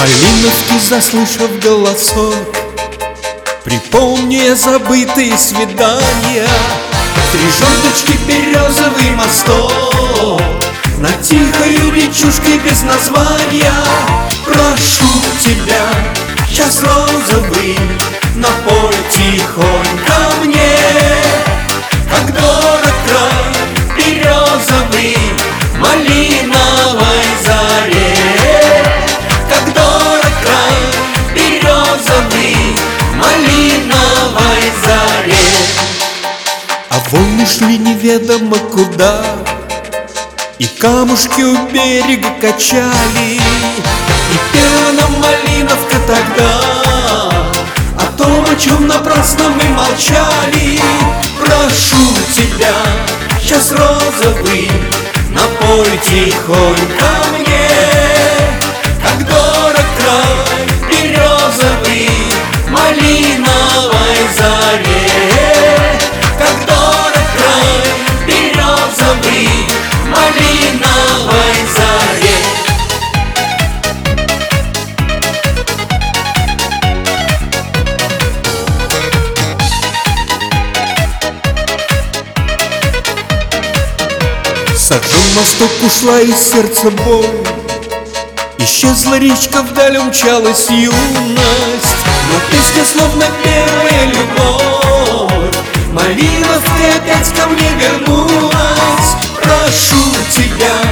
Малиновский, заслышав голосок, припомни забытые свидания. Три жердочки, березовый мосток, над тихою речушкой без названия. Прошу тебя, час розовый, напой тихонько мне. Как дорог край березовый, малиновой заре. Как дорог край березовый, малиновой заре. А волны шли неведомо куда, и камушки у берега качали. И пела нам малиновка тогда о том, о чем напрасно мы молчали. Прошу тебя, час розовый, напой тихонько мне. Как дорог край березовый, малиновой заре. Как дорог край березовый, малиновой заре. Сожжен мосток, ушла из сердца боль, исчезла речка, вдаль умчалась юность. Но песня словно первая любовь, Малиновка опять ко мне вернулась. Прошу тебя,